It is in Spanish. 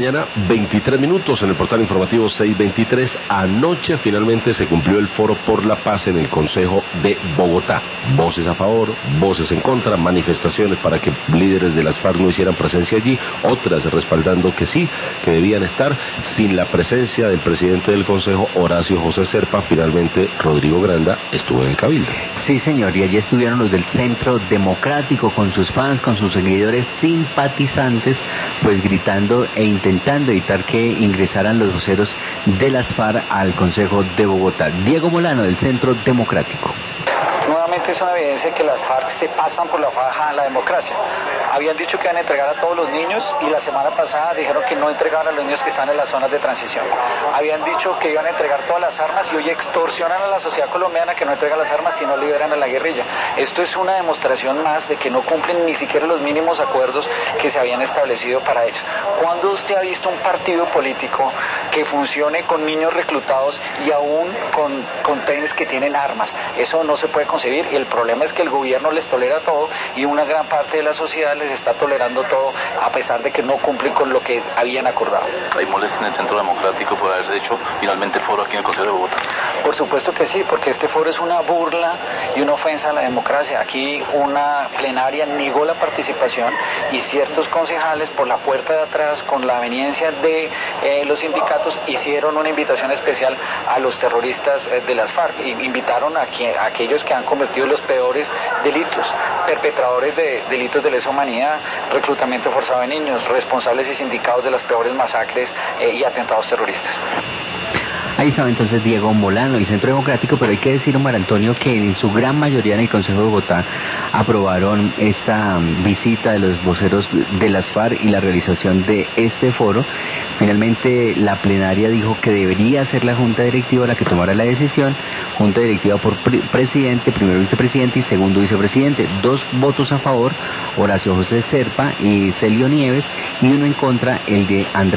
Mañana, 23 minutos en el portal informativo 623. Anoche finalmente se cumplió el foro por la paz en el Consejo de Bogotá. Voces a favor, voces en contra, manifestaciones para que líderes de las FARC no hicieran presencia allí, otras respaldando que sí, que debían estar. Sin la presencia del presidente del Consejo, Horacio José Serpa, finalmente Rodrigo Granda estuvo en el Cabildo. Sí, señor, y allí estuvieron los del Centro Democrático con sus fans, con sus seguidores simpatizantes, pues gritando e intentando evitar que ingresaran los voceros de las FARC al Consejo de Bogotá. Diego Molano, del Centro Democrático. Nuevamente es una evidencia que las FARC se pasan por la faja a la democracia. Habían dicho que iban a entregar a todos los niños y la semana pasada dijeron que no entregaban a los niños que están en las zonas de transición. Habían dicho que iban a entregar todas las armas y hoy extorsionan a la sociedad colombiana que no entrega las armas si no liberan a la guerrilla. Esto es una demostración más de que no cumplen ni siquiera los mínimos acuerdos que se habían establecido para ellos. ¿Cuándo usted ha visto un partido político que funcione con niños reclutados y aún con tenis que tienen armas? Eso no se puede concebir, y el problema es que el gobierno les tolera todo y una gran parte de la sociedad les está tolerando todo a pesar de que no cumplen con lo que habían acordado. ¿Hay molestia en el Centro Democrático por haberse hecho finalmente el foro aquí en el Consejo de Bogotá? Por supuesto que sí, porque este foro es una burla y una ofensa a la democracia. Aquí una plenaria negó la participación y ciertos concejales por la puerta de atrás, con la aveniencia de los sindicatos, hicieron una invitación especial a los terroristas de las FARC. Invitaron a aquellos que han cometido los peores delitos, perpetradores de delitos de lesa humanidad, reclutamiento forzado de niños, responsables y sindicados de las peores masacres y atentados terroristas. Ahí estaba entonces Diego Molano, el Centro Democrático, pero hay que decir, Omar Antonio, que en su gran mayoría en el Consejo de Bogotá aprobaron esta visita de los voceros de las FARC y la realización de este foro. Finalmente la plenaria dijo que debería ser la Junta Directiva la que tomara la decisión, Junta Directiva por presidente, primero vicepresidente y segundo vicepresidente. 2 votos a favor, Horacio José Serpa y Celio Nieves, y 1 en contra, el de Andrés